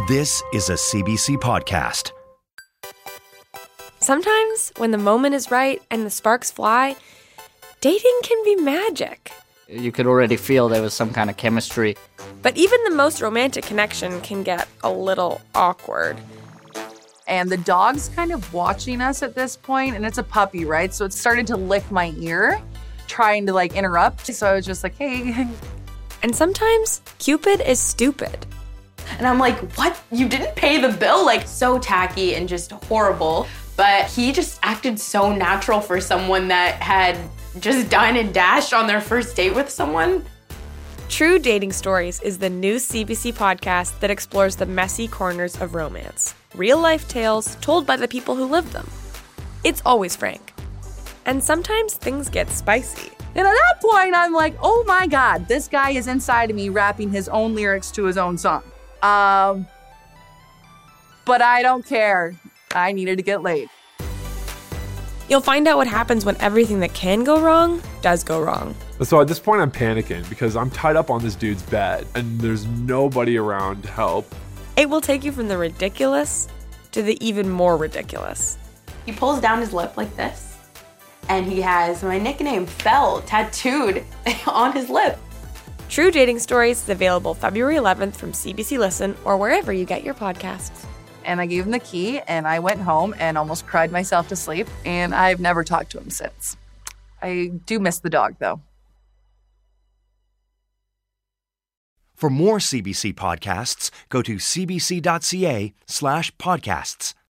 This is a CBC podcast. Sometimes, when the moment is right and the sparks fly, dating can be magic. You could already feel there was some kind of chemistry. But even the most romantic connection can get a little awkward. And the dog's kind of watching us at this point, and it's a puppy, right? So it started to lick my ear, trying to interrupt. So I was just like, hey. And sometimes, Cupid is stupid. And I'm like, what? You didn't pay the bill? So tacky and just horrible. But he just acted so natural for someone that had just dined and dashed on their first date with someone. True Dating Stories is the new CBC podcast that explores the messy corners of romance. Real-life tales told by the people who live them. It's always frank. And sometimes things get spicy. And at that point, I'm like, oh my God, this guy is inside of me rapping his own lyrics to his own song. But I don't care. I needed to get laid. You'll find out what happens when everything that can go wrong does go wrong. So at this point, I'm panicking because I'm tied up on this dude's bed and there's nobody around to help. It will take you from the ridiculous to the even more ridiculous. He pulls down his lip like this, and he has my nickname, Fell, tattooed on his lip. True Dating Stories is available February 11th from CBC Listen or wherever you get your podcasts. And I gave him the key, and I went home and almost cried myself to sleep, and I've never talked to him since. I do miss the dog, though. For more CBC podcasts, go to cbc.ca/podcasts.